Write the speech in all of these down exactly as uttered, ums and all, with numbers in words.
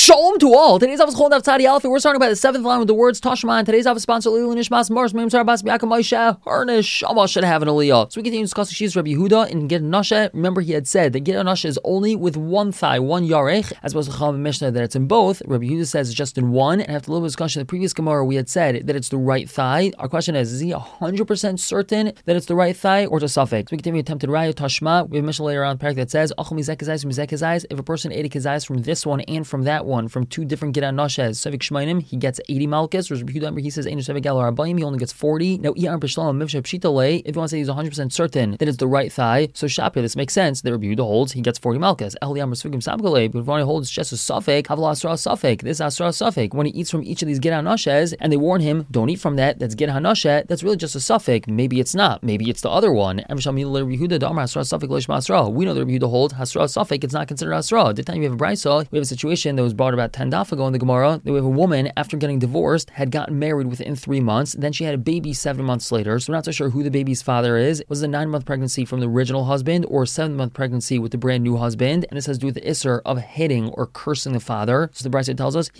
Shalom to all. Today's Avos Chol Daf Tzadi Aleph. We're starting by the seventh line with the words Tashma. Today's Avos sponsor Lili Nishmas Mars Mem Sarbas Biakum Moshe Harnish. Shama should have an aliyah. So we continue to discuss the Shis Rabbi Yehuda and Gid Nasha. Remember, he had said that Gid Nasha is only with one thigh, one yarech, as opposed to Chacham and Mishnah that it's in both. Rabbi Yehuda says it's just in one. And after a little bit of discussion in the previous Gemara, we had said that it's the right thigh. Our question is: is he one hundred percent certain that it's the right thigh, or just suffix? So we continue attempted Raya Tashma. We have a Mishnah later on the parak that says Achol Mizek Kazayis Mizek Kazayis. If a person ate a kazayis from this one and from that one, from two different Gid Nashes, Sevik Shmainim, he gets eighty malchus. He says Einu Sevik Galar Abayim, he only gets forty. Now Iyar Bishlam Mivshab Shitale, if you want to say he's one hundred percent certain that it's the right thigh, so Shapir, this makes sense that Rabbi Yehuda holds he gets forty malchus. Eliyam Rasvigim Sabgale, but if one holds just a suffix, Havla Asra suffix, this Asra suffix. When he eats from each of these Gid Nashes, and they warn him, don't eat from that, that's Gid Hanashet, that's really just a suffix. Maybe it's not, maybe it's the other one. And we know that Rabbi Yehuda holds Hasra suffix, it's not considered Asra. The time we have a brisa, we have a situation that was brought about ten daf ago in the Gemara. We have a woman, after getting divorced, had gotten married within three months. Then she had a baby seven months later. So we're not so sure who the baby's father is. Was it a nine-month pregnancy from the original husband, or a seven-month pregnancy with the brand new husband? And this has to do with the isser of hitting or cursing the father. So the brisa tells us,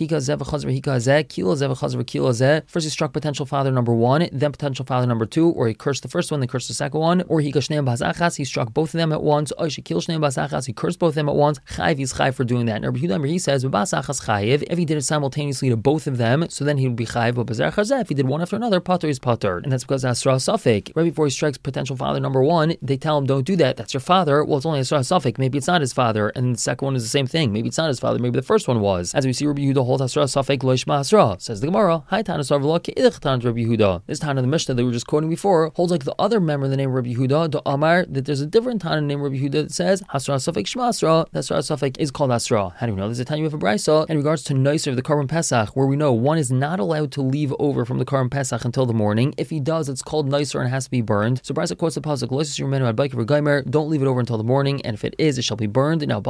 first he struck potential father number one, then potential father number two, or he cursed the first one, then cursed the second one, or he he struck both of them at once, or he cursed both of them at once. Chayiv, he's chayiv for doing that. And Rabbi Yehuda, he says, if he did it simultaneously to both of them, so then he would be chayiv. But if he did one after another, pater is pater. And that's because Asra suffix. Right before he strikes potential father number one, they tell him, don't do that, that's your father. Well, it's only Asra suffix. Maybe it's not his father. And the second one is the same thing. Maybe it's not his father. Maybe the first one was. As we see, Rabbi Yehuda holds Asra suffix lo yishma Asra. Says the Gemara, Hi Tana Sarvala Ke'ich Tana Rabbi Yehuda. This Tana of the Mishnah that we were just quoting before holds like the other member of the name of Rabbi Yehuda, the Amar, that there's a different Tana named Rabbi Yehuda that says Asra suffix shma Asra. That Asra suffix is called Asra. How do we know? There's a Tanya of a brisa in regards to Noiser of the Karban Pesach, where we know one is not allowed to leave over from the Karban Pesach until the morning. If he does, it's called Noiser and has to be burned. So brisa quotes the pasuk, don't leave it over until the morning, and if it is, it shall be burned. Now, the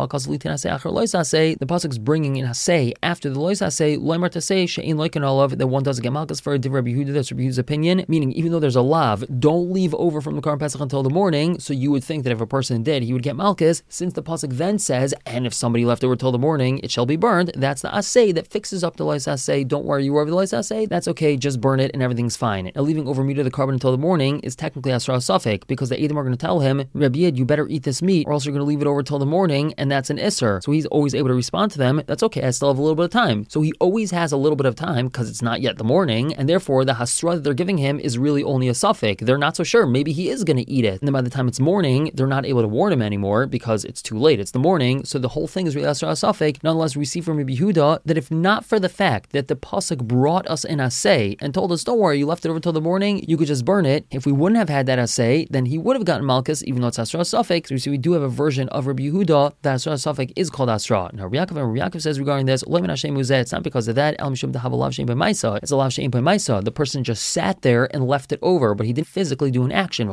pasuk is bringing in Hasei after the Lois Hasei, Loimar Tasei, She'in Loikan Olav, that one doesn't get Malchus for a Div Rabbi Yehuda. That's Rabbi Yehuda's opinion, meaning even though there's a lav, don't leave over from the Karban Pesach until the morning. So you would think that if a person did, he would get Malchus, since the pasuk then says, and if somebody left over till the morning, it shall be burned. That's the Asei that fixes up the Lois Asei. Don't worry, you were over the Lois Asei, that's okay, just burn it and everything's fine. Now, leaving over meat of the carbon until the morning is technically Asra Safek, because the Edom are going to tell him, Rabbi Yid, you better eat this meat, or else you're going to leave it over till the morning, and that's an Isser. So he's always able to respond to them, that's okay, I still have a little bit of time. So he always has a little bit of time, because it's not yet the morning, and therefore the Hasra that they're giving him is really only a Safek. They're not so sure, maybe he is going to eat it. And then by the time it's morning, they're not able to warn him anymore, because it's too late, it's the morning, so the whole thing is really Asra Safek. Nonetheless, we see from Rabbi Yehuda that if not for the fact that the pasuk brought us an asay and told us, don't worry, you left it over till the morning, you could just burn it. If we wouldn't have had that asay, then he would have gotten Malchus, even though it's Asra Safek. So we see we do have a version of Rabbi Yehuda that Asra Safek is called Asra. Now Rabbi Yaakov, and Rabbi Yaakov says regarding this, it's not because of that, it's a lav she'ein b'maisa. The person just sat there and left it over, but he didn't physically do an action.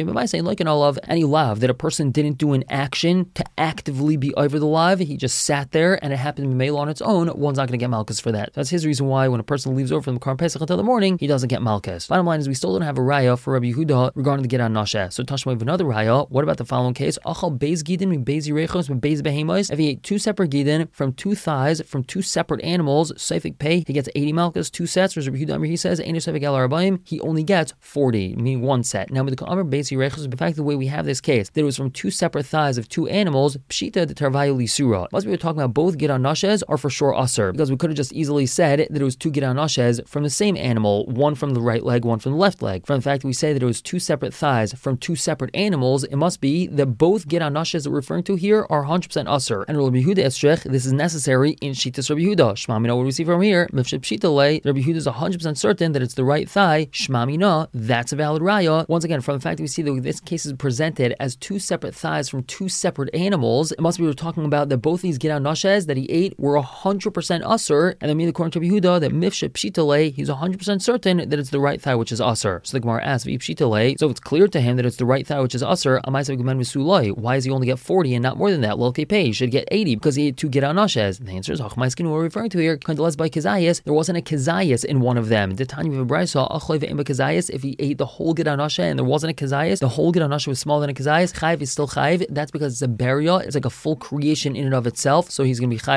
Any lav that a person didn't do an action to actively be over the lav, he just sat there and it happened to be male on its own, one's not going to get Malchus for that. That's his reason why when a person leaves over from the Karban Pesach until the morning, he doesn't get Malchus. Bottom line is we still don't have a raya for Rabbi Yehuda regarding the Gid Nashe. So Tashma, we have another raya. What about the following case? Achal beis gidin beis yirechos beis behemos. If he ate two separate gidin from two thighs from two separate animals, seifik pay, he gets eighty Malchus, two sets. Whereas Rabbi Yehuda, he says, Einu seifik el arbaim, he only gets forty, meaning one set. Now with the Amar beis yirechos, in fact, the way we have this case, that it was from two separate thighs of two animals, pshita de tarvayu lisura. Must we were talking about both Gid Nashes are for sure usher, because we could have just easily said that it was two Gid Nashes from the same animal, one from the right leg, one from the left leg. From the fact that we say that it was two separate thighs from two separate animals, it must be that both Gid Nashes that we're referring to here are one hundred percent usher. And Rabbi Yehuda Estrech, this is necessary in Shitas Rabbi Yehuda. Shmamina, what do we see from here? Mifshep Shitale, Rabbi Yehuda is one hundred percent certain that it's the right thigh. Shmamina, that's a valid raya. Once again, from the fact that we see that this case is presented as two separate thighs from two separate animals, it must be we're talking about that both these Gid Nashes that he ate were one hundred percent usher, and then mean according to Rabbi Yehuda that Mifshep Shitale, he's one hundred percent certain that it's the right thigh which is usher. So the Gemara asks, Shitale, so if it's clear to him that it's the right thigh which is usher, why does he only get forty and not more than that? Well, okay, pay, he should get eighty because he ate two Gid Nashes. And the answer is, what we're referring to here, by Kazayas, there wasn't a Kazayas in one of them. The Tanya of Abraisa, if he ate the whole Gid Nashe and there wasn't a Kazayas, the whole Gid Nashe was smaller than a Kazayas, Chayv is still Chayv. That's because it's a burial, it's like a full creation in and of itself, so he's going to be Chayv for that according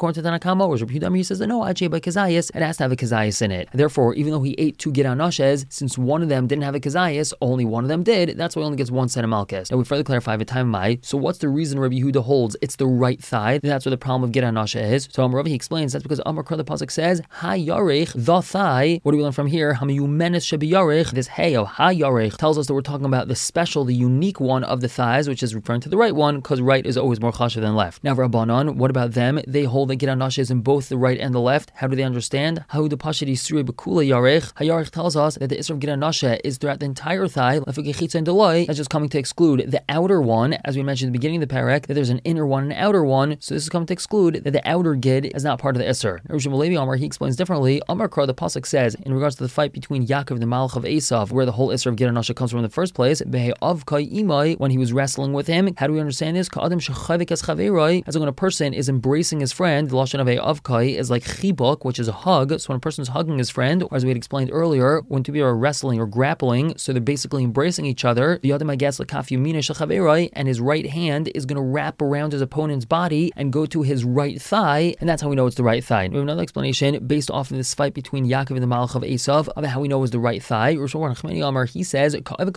according to Tanakama, or Rabbi Yehuda, he says that no, Ajay by Kazayas, it has to have a Kazayas in it. Therefore, even though he ate two Gid HaNashes, since one of them didn't have a Kazayas, only one of them did, that's why he only gets one set of Malchus. Now we further clarify the time Mai. So what's the reason Rabbi Yehuda holds it's the right thigh? That's where the problem of Gid HaNashe is. So Amar Ravi explains that's because Amar Kra the pasuk says Ha Yarech the thigh. What do we learn from here? Hamiyumenes Shebi Yarech. This Hey of Ha Yarech tells us that we're talking about the special, the unique one of the thighs, which is referring to the right one, because right is always more chashuv than left. Now Rabbanon, what about them? They hold that Gid HaNashe is in both the right and the left. How do they understand? How the Pashad Yisrei Bekula Yarech. Ha Yarech tells us that the Isra of Gid HaNashe is throughout the entire thigh. That's just coming to exclude the outer one, as we mentioned at the beginning of the parak, that there's an inner one and an outer one. So this is coming to exclude that the outer Gid is not part of the Isser. Rosh Levi Amar, he explains differently. Amar Kra, the pasuk says, in regards to the fight between Yaakov and the Malach of Esav, where the whole Isser of Gid HaNashe comes from in the first place, Behe Avkai Imai, when he was wrestling with him. How do we understand this? Ka'adam shechavik es chaverai, as when a person is embracing his friend, the lashon of a Avkai is like chibuk, which is a hug. So when a person's hugging his friend, or as we had explained earlier, when two people are wrestling or grappling, so they're basically embracing each other, the Yadam Agas lekaf yumina shechaverai, and his right hand is going to wrap around his opponent's body and go to his right thigh, and that's how we know it's the right thigh. We have another explanation based off of this fight between Yaakov and the Malach of Esav about how we know it was the right thigh. Rosh Nachmani Amar, he says that when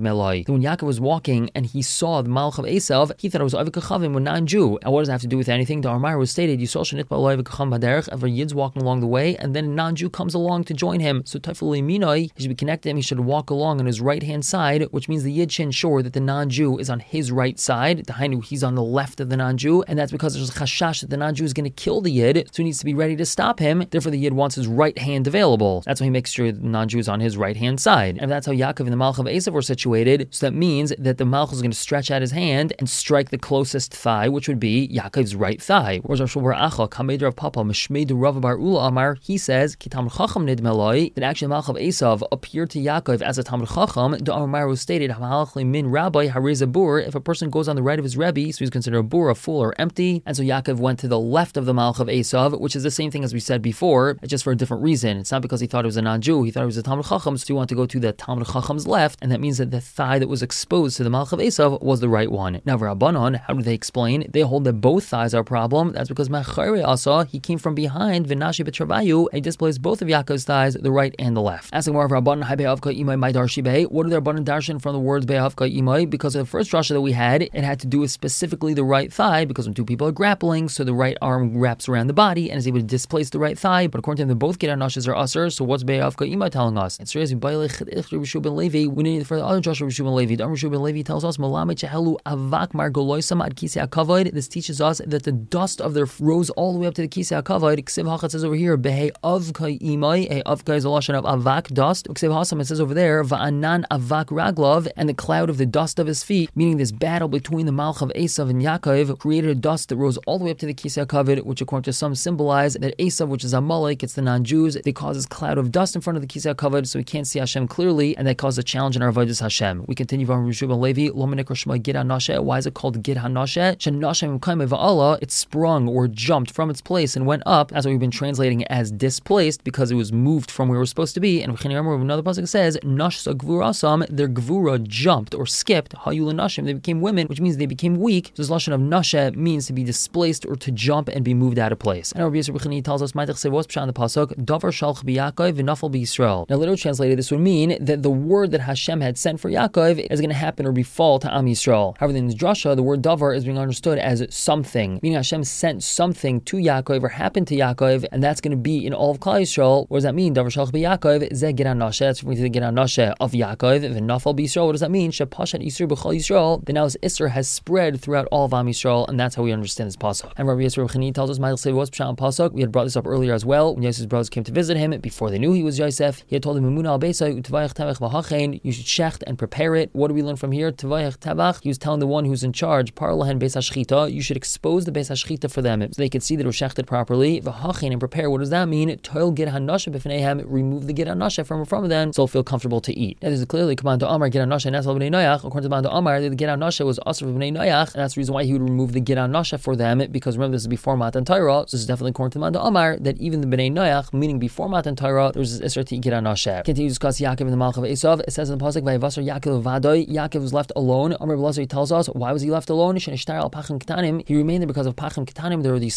Yaakov was walking and he saw the Malach of Esav, he thought it was Avik Kachavim, a non-Jew. And what does that have to do with anything? The Armar was stated, you saw Shanit Ba'alai V'Kacham Baderech, ever Yid's walking along the way, and then a non-Jew comes along to join him. So Tafel Minoi, he should be connected him, he should walk along on his right hand side, which means the Yid should ensure that the non-Jew is on his right side. The Hainu, he's on the left of the non-Jew, and that's because there's a chashash that the non-Jew is going to kill the Yid, so he needs to be ready to stop him. Therefore, the Yid wants his right hand available. That's why he makes sure the non-Jew is on his right hand side. And that's how Yaakov and the Malach of Esav were situated. So that means that the Malach is going to stretch out his hand and strike the closest thigh, which would be Yaakov's right thigh. Whereas Rosh Acha, Kameder of Papa, Meshmeid Rav Bar Ula Amar, he says, Kitam Chacham Nidmeloi, that actually the Malach of Esav appeared to Yaakov as a Talmud Chacham. The Amar was stated, Min Rabbi Hareza Bur, if a person goes on the right of his Rebbe, so he's considered a bur, a fool, or empty. And so Yaakov went to the left of the Malach of Esav, which is the same thing as we said before, just for a different reason. It's not because he thought it was a non-Jew, he thought it was a Talmud Chacham, so he wanted to go to the Talmud Chacham's left, and that means that the thigh that was exposed to the Malach of Esav was the right one. Now, Rabbanon, how do they explain? They hold that both thighs are a problem. That's because Machare Asa, he came from behind, Vinashi Betravayu, and he displays both of Yaakov's thighs, the right and the left. Asking more of Rabbanon, Hai Be'avka Imai Mai Darshi Be'e, what are the Rabbanon darshan from the words Be'avka Imai? Because of the first drasha that we had, it had to do with specifically the right thigh, because when two people are grappling, so the right arm wraps around the body and is able to displace the right thigh. But according to them, both Gid HaNashes are usher. So what's Be'avka Imai telling us? It's Rezi Bailech Rishu ben Levi. We need for the other Joshua Rishu ben Levi. The Rishu ben Levi tells us Malame Chehelu Avak Margoloisam Ad Kisei HaKavod. This teaches us that the dust of their rose all the way up to the Kisei HaKavod. Ksiv Hachat says over here Be'e Avka Imai. A Avka is a lashon of Avak dust. Ksiv Hasam, it says over there Va'anan Avak Raglov, and the cloud of the dust of his feet. Meaning this battle between the Malach of Esav and Yaakov created a dust that rose all the way up to the Kisei HaKavod, which according to some symbolize that Esav, which is Amalek, it's the non-Jews, they cause this cloud of dust in front of the Kisei HaKavod, so we can't see Hashem clearly, and that caused a challenge in our avodas Hashem. We continue from Rishu ben Levi. Lominik Rishma Gid HaNashe. Why is it called Gid HaNashe? Shenashem Kaim Va'ala. It sprung or jumped from its place and went up. That's what we've been translating it as displaced, because it was moved from where it was supposed to be. And another pasuk says Nashsa Gvurasam. Their Gvura jumped or skipped. Hayul Nashim. They became women, which means they became weak. So this lashon of Nashe means to be displaced or to jump and be moved out of place. And our Rabbi Yisrael tells us, Ma'itach say what's pshat in the pasuk? Davar shalch b'Yaakov v'nafal b'Yisrael. Now, literally translated, this would mean that the word that Hashem had sent for Yaakov is going to happen or befall to Am Yisrael. However, in the drasha, the word davar is being understood as something, meaning Hashem sent something to Yaakov or happened to Yaakov, and that's going to be in all of Klal Yisrael. What does that mean? Davar shalch b'Yaakov zeh Gid HaNashe. That's referring to the Gid HaNashe of Yaakov. V'nafal b'Yisrael. What does that mean? Shepashat Yisur b'Chol Yisrael. Then now this Isser has spread throughout all of Am Yisrael, and that's how we understand this pasuk. And Rabbi Yisrael Chani tells us, Ma'il say what's pshat in pasuk. We had brought this up earlier as well. When Yosef's brothers came to visit him, before they knew he was Yosef, he had told them, Mimuna al Beisa utavayach tavach v'hachein. You should shecht and prepare it. What do we learn from here? Tavayach tavach. He was telling the one who's in charge, Parlahen Beis HaShchita. You should expose the Beis HaShchita for them, so they could see that it was shechted properly. V'hachein, and prepare. What does that mean? Toil Gid HaNashe b'fneihem. Remove the Gid HaNashe from from them, so they'll feel comfortable to eat. Now, this is clearly command to Amar Gid HaNashe and Asal b'nei Noach. According to command to Amar, the Gid HaNashe was Asr b'nei Noach, and that's the reason why he would remove the Gid HaNashe for them, because remember this is before Matan Torah, so this is definitely according to command to Amar that even the b'nei Noach, meaning before Matan Torah, there was this Isra to eat Gid HaNashe. Continue to discuss Yaakov and the Malach of Esav. It says in the pasuk, Vayivasar Yaakov Vadoi. Yaakov was left alone. Amar Blazer tells us, why was he left alone? He remained there because of Pachim Ketanim. There were these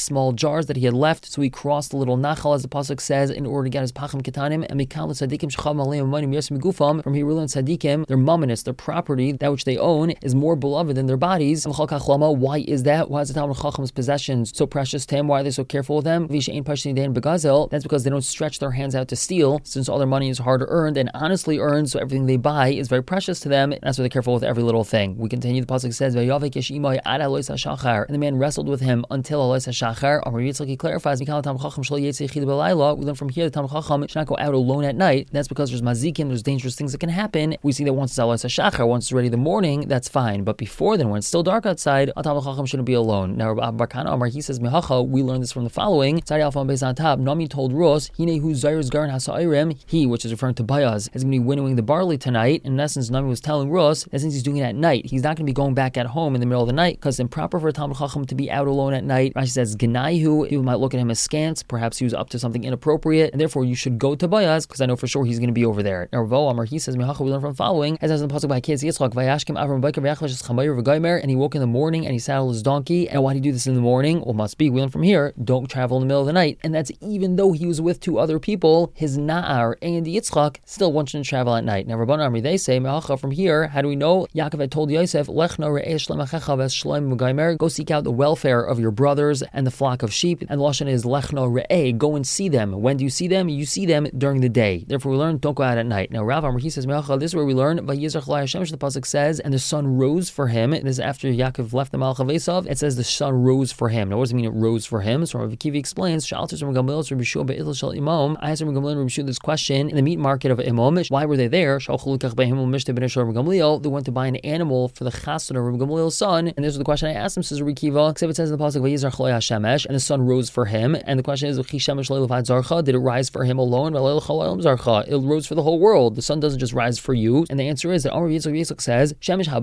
small jars that he had left. So he crossed the little nachal, as the pasuk says, in order to get his pachim ketanim. And mikal tzadikim shecham aleim manim yosem gufam. From here we learn tzadikim, their mamanis, their property, that which they own, is more beloved than their bodies. Why is that? Why is the Talmud Chacham's possessions so precious to him? Why are they so careful with them? That's because they don't stretch their hands out to steal, since all their money is hard earned and honestly earned, so everything they buy is very precious to them. And that's why they're careful with every little thing. We continue, the pasuk says, and the man wrestled with him until Alois HaShachar. Amar Yitzchak, he clarifies, we learn from here the Talmud Chacham should not go out alone at night. That's because there's mazikim, there's dangerous things that can happen. We see that once it's Alois HaShachar, once it's already the morning, that's fine. But before then, when it's still dark outside, a Talmud Chacham shouldn't be alone. Now, Rabbi Bar Kana Amar, he says, Mehacha, we learn this from the following. Tzadi Alpha Beis on top, Nami told Rus, Hine hu Zair's Garan Hasairim, he, which is referring to Bayaz, is going to be winnowing the barley tonight. In essence, Nami was telling Rus that since he's doing it at night, he's not going to be going back at home in the middle of the night, because it's improper for a Talmud Chacham to be out alone at night. Rashi says, Genaihu, people might look at him askance, perhaps he was up to something inappropriate, and therefore you should go to Bayaz, because I know for sure he's going to be over there. Now, Ravo Amar, he says, Mehacha, we learn from following, as in the pasuk by Kietz Yitzchak, Vayashkim Avram Baker Vayachvash Chamayir V'Gaimer, and he woke in the morning and he saddled his donkey. And why did he do this in the morning? Well, must be, we learn from here, don't travel in the middle of the night. And that's even though he was with two other people, his Na'ar and Yitzchak still want you to travel at night. Now, Rabban Amri, they say, Me'acha, from here, how do we know? Yaakov had told Yosef, Lechna re'eh shlem achecha v'shlem v'gaimer, go seek out the welfare of your brothers and the flock of sheep. And the Lashon is Lechna re'eh, go and see them. When do you see them? You see them during the day. Therefore, we learn, don't go out at night. Now, Rav Amri, he says, Me'acha, this is where we learn, Vayizrach la Hashem, the pasuk says, and the sun rose for him. This is after Yaakov left the Malach of Esav. It says the sun rose for him. Now, what does it mean it rose for him? So Rav Akiva explains, I asked Rav Gamliel this question in the meat market of Imam. Why were they there? They went to buy an animal for the chassan of Rav Gamliel's son. And this was the question I asked him, says Rav Akiva. Except it says in the pasuk, and the sun rose for him. And the question is, did it rise for him alone? It rose for the whole world. The sun doesn't just rise for you. And the answer is that Amar Yitzchak says,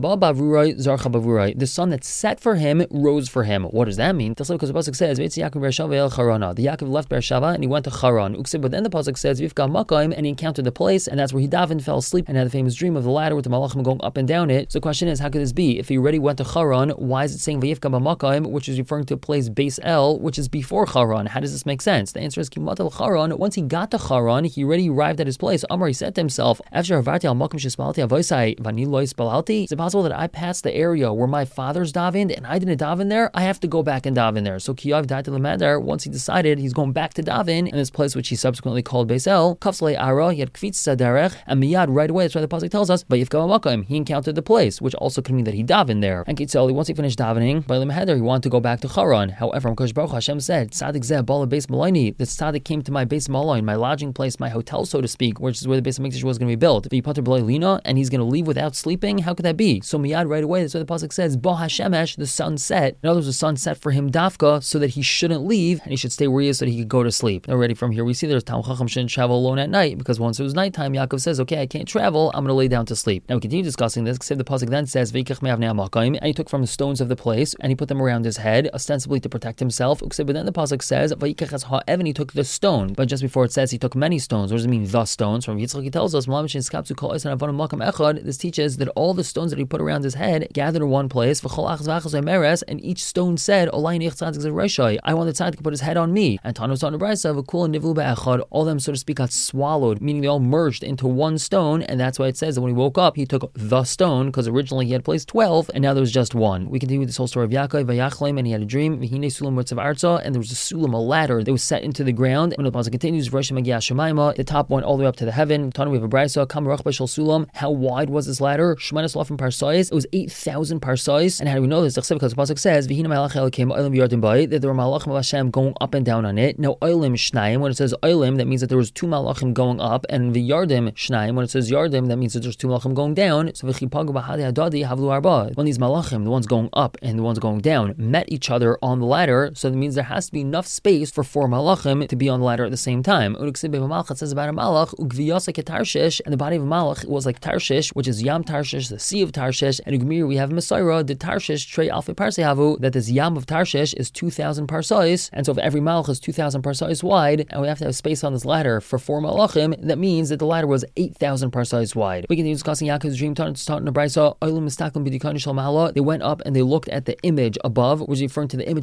the sun that set for him rose for him. What does that mean? Because the pasuk says, the Yaakov left Beersheva and he went to Charan. But then the pasuk says, and he encountered the place, and that's where he davened, fell asleep, and had the famous dream of the ladder with the malachim going up and down it. So the question is, how could this be? If he already went to Charan, why is it saying Vayifka b'makayim, which is referring to a place Beis El, which is before Charan? How does this make sense? The answer is Kimat el Charan. Once he got to Charan, he already arrived at his place. Amar, he said to himself, is it possible that I passed the area where my father's davened and I didn't daven there? I have to go back and daven there. So Kiyav Datil Madar, once he decided he's going back to daven in this place which he subsequently called Beis El, Kafslei Ara, he had Kvitz Saderech, and Miyad right away, that's why the pasuk tells us, Vayifka b'makayim, he encountered the place, which also could mean that he davened there. And Kitzeli, once he finished davening, by Limheder, he wanted to go back to Charan. However, Kosh Baruch Hashem said, Tzadik Zeh Bala Beis Malaini, the Tzadik came to my Beis Malain, my lodging place, my hotel, so to speak, which is where the Beis Hamikdash was going to be built. V'yipater b'loi lina, and he's going to leave without sleeping. How could that be? So Miyad right away, that's why the pasuk says, Bo Hashemesh, the sun set. In other words, the sun set for him dafka, so that he shouldn't leave and he should stay where he is, so that he could go to sleep. Already from here, we see there's Talmud Chacham shouldn't travel alone at night, because once it was nighttime, Yaakov says, okay, I can't travel, I'm going to lay down to sleep. Now we continue discussing this, except the pasuk then says, and he took from the stones of the place and he put them around his head, ostensibly to protect himself. But then the pasuk says, and he took the stone. But just before it says he took many stones. What does it mean, the stones? From Yitzchak, he tells us, this teaches that all the stones that he put around his head gathered in one place, and each stone said, I want the tzaddik to put his head on me. And all of them, so to speak, got swallowed, meaning they all merged into one stone. And that's why it says that when he woke up, he took the stone, because originally he had placed twelve, and now there was just one. We continue with this whole story of Yaakov, Vayachleim, and he had a dream, and there was a sulam, a ladder that was set into the ground. When the pasuk continues, the top went all the way up to the heaven. We have a brayso, sulam. How wide was this ladder? It was eight thousand parsais. And how do we know this? Because the pasuk says, that there were malachim of Hashem going up and down on it. Now, oilim shnayim, when it says oilim, that means that there was two malachim going up, and the yardim shnayim, when it says yardim, that means that there's two malachim going down. So when these malachim, the ones going up and the ones going down, met each other on the ladder, so that means there has to be enough space for four malachim to be on the ladder at the same time. It says about a malach, and the body of a malach was like Tarshish, which is Yam Tarshish, the sea of Tarshish. And in Gemir we have Messiah, the Tarshish, Trey Alpha Parsehavu, that this Yam of Tarshish is two thousand parsais. And so if every malach is two thousand parsais wide, and we have to have space on this ladder for four malachim, that means that the ladder was eight thousand parsais wide. We continue discussing Yaakov's dream. They went up and they looked at the image above, which is referring to the image of Yaakov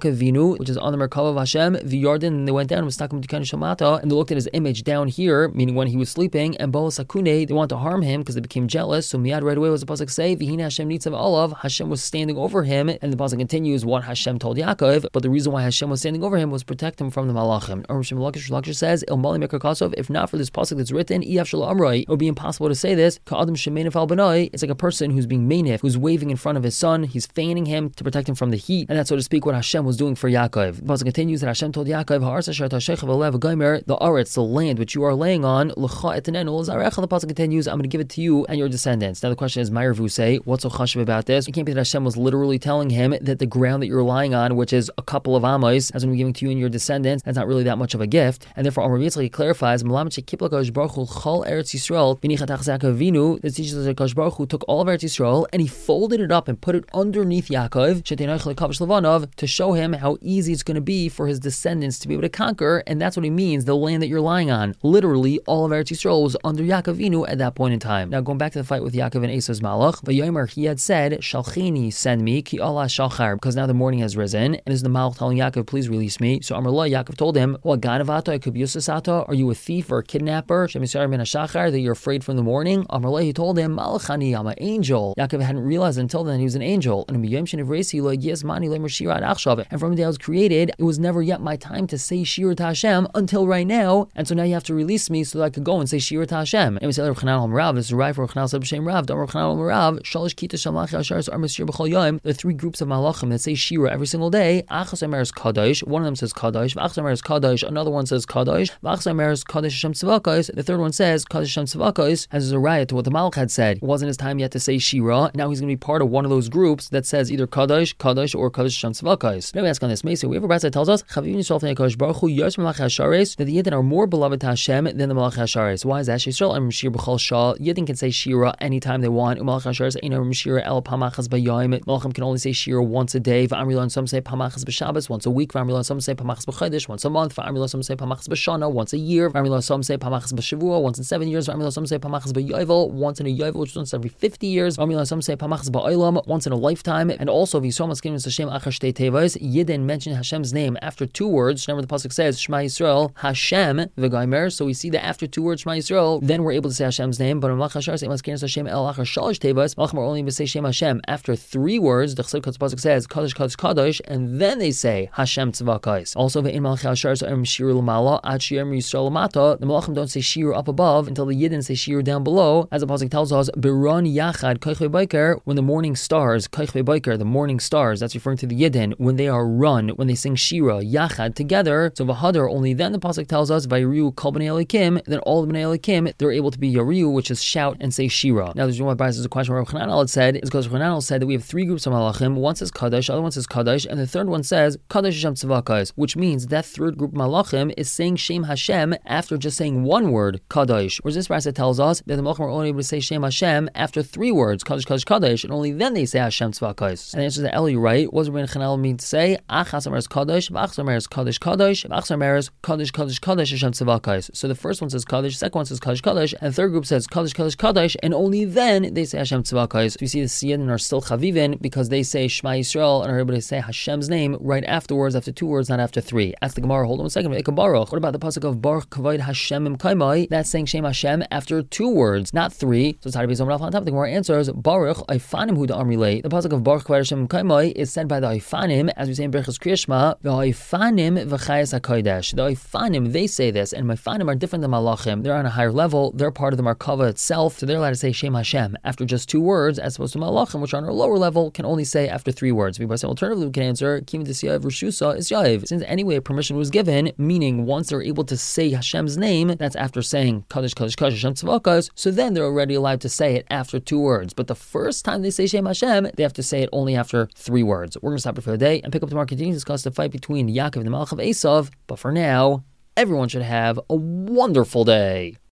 Yaakov Vinu, which is on the Merkava of Hashem, the Yarden, and they went down, and they looked at his image down here, meaning when he was sleeping, and Bo Sakune, they wanted to harm him because they became jealous. So Miyad right away was the pasuk say, Vihina Hashem Nitzav Olav, Hashem was standing over him, and the pasuk continues what Hashem told Yaakov, but the reason why Hashem was standing over him was protect him from the Malachim. Or Shem Lakish Lakish says, Il Mali Mekar Kasov, if not for this pasuk that's written, Iyaf Shal Amroi, it would be impossible to say this. Ka'adam Shemenef Al Benai, it's like a person who's being menif, who's waving in front of his son, he's fanning him to protect him from the heat, and that's so to speak what Hashem was doing for Yaakov. The pasuk continues that Hashem told Yaakov, the Aretz, the land which you are laying on, the pasuk continues, I'm going to give it to you and your descendants. Now the question is, Ma'iravu say, what's so chashuv about this? It can't be that Hashem was literally telling him that the ground that you're lying on, which is a couple of amos, as I'm giving to you and your descendants, that's not really that much of a gift. And therefore, Amar Yitzchak clarifies, that teaches us that Kadosh Baruch Hu took all of Eretz Yisrael and he folded it up and put it underneath Yaakov to show him how easy it's going to be for his descendants to be able to conquer, and that's what he means, the land that you're lying on. Literally, all of Eretz Yisrael was under Yaakov Avinu at that point in time. Now, going back to the fight with Yaakov and Esau's Malach, Vayomer, he had said, Shalchini, send me, ki Allah shachar, because now the morning has risen, and is the Malach telling Yaakov, please release me. So Amar La, Yaakov told him, what ganavata, kubiyusasata, are you a thief or a kidnapper, shemisar min hashachar, that you're afraid from the morning? Amar La, he told him, Malachani, I'm an angel. Yaakov hadn't realized until then he was an angel. And from the day I was created, it was never yet my time to say Shir to Hashem until right now, and so now you have to release me so that I could go and say Shir to Hashem. And we say, Rav, this is right for Rav said B'Shem Rav, Rav, Shalish Kitas Shamlachi Asharis are Mishir B'Chol Yom. There are three groups of malachim that say Shira every single day. Achas Omeres Kadosh, one of them says Kadosh, V'achas Omeres Kadosh, another one says Kadosh, V'achas Omeres Kadosh Hashem Tzivakos, the third one says Kadosh Hashem Tzivakos, as a riot to what the Malach had said. It wasn't his time yet to say Shira, now he's going to be part of one of those groups that says either Kadosh, Kadosh, or Kadosh Hashem Tzivakos. Now we ask on this, Mesa, we have a verse that tells us that the Yidden are more beloved to Hashem than the Malach Hasharis. Why is that? Yisrael and Mishir B'Chol Shah. Yidden can say Shira anytime they want. Malach Hasharis ain't no Mishira El Pamachas B'Yayim. Malachim can only say Shira once a day. V'Amrilon, some say Pamachas B'Shabbos once a week. V'Amrilon, some say Pamachas B'Chodesh once a month. V'Amrilon, some say Pamachas B'Shana once a year. V'Amrilon, some say Pamachas B'Shavua once in seven years. V'Amrilon, some say Pamachas B'Yovel once in a Yovel, which is once every fifty years. V'Amrilon, some say Pamachas B'Olam once in a lifetime. And also, V'Yisrael Maskim Hashem Achar Shtei Tevos. Yidden mention Hashem's name after two words. Remember the pasuk says Shema Yisrael Hashem v'Gaimer. So we see that after two words Shema Yisrael, then we're able to say Hashem's name. But in Malach Hashar, say Maskeres Hashem El Achar Shalosh Tevos. Malachim are only able to say Shem Hashem after three words. The Chesed pasuk says Kadosh Kadosh Kadosh, and then they say Hashem Tzvakos. Also, in Malach Hashar, so Em Shir L'Mala Ad Shir Yisrael Lamata. The Malachim don't say Shir up above until the Yidden say Shir down below, as the pasuk tells us Biron Yachad Koich V'Boker, when the morning stars Koich V'Boker, the morning stars. That's referring to the Yidden when they are run, when they sing Shira Yachad together. So V'Hadar, only then the pasuk tells us Vayriu Kol Bnei Elikim, then all the Bnei Elikim they're able to be Yariu, which is shout and say Shira. Now there's one why there's a question where Rav Chananel had said is because Rav Chananel said that we have three groups of malachim. One says Kadosh, the other one says Kadosh, and the third one says Kadosh Hashem Tzvakos, which means that third group of malachim is saying Shem Hashem after just saying one word Kadosh. Whereas this verse tells us that the malachim are only able to say Shem Hashem after three words Kadosh Kadosh Kadosh, and only then they say Hashem Tzvakos. And the answer to Eli, right? What does Rav Chananel mean to say? Achas Omeres Kadosh, V'achas Omeres Kadosh Kadosh, V'achas Omeres Kadosh Kadosh Kadosh Hashem Tzvakos. So the first one says Kadosh, second one says Kadosh Kadosh, and the third group says Kadosh Kadosh Kadosh, and only then they say Hashem Tzvakos. So you see the Siyadin are still Chavivin because they say Shema Yisrael and are able to say Hashem's name right afterwards, after two words, not after three. Ask the Gemara, hold on a second, Baruch. What about the pasuk of Baruch Kavod Hashem Im Kaimai? That's saying Shem Hashem after two words, not three. So it's how to be Zom Raf on top. The Gemara answers Baruch Aifanim Hu Da'amrilei. The pasuk of Baruch Kavod Hashem Im Kaimai is said by the Aifanim, as we say in Berachos Kriya Shema, the Aifanim v'Chayas HaKodesh. The Aifanim, they say this, and Aifanim are different than Malachim. They're on a higher level. They're part of the Markava itself, so they're allowed to say Shem Hashem after just two words, as opposed to Malachim, which are on a lower level, can only say after three words. Alternatively, we can answer Kim D'Siyav Rishusa is Yav. Since anyway permission was given, meaning once they're able to say Hashem's name, that's after saying Kadosh Kadosh Kadosh Hashem Tzvakos, so then they're already allowed to say it after two words. But the first time they say Shem Hashem, they have to say it only after three words. We're going to stop here for the day and pick up tomorrow, continuing to discuss the fight between Yaakov and the Malach of Esav. But for now, everyone should have a wonderful day.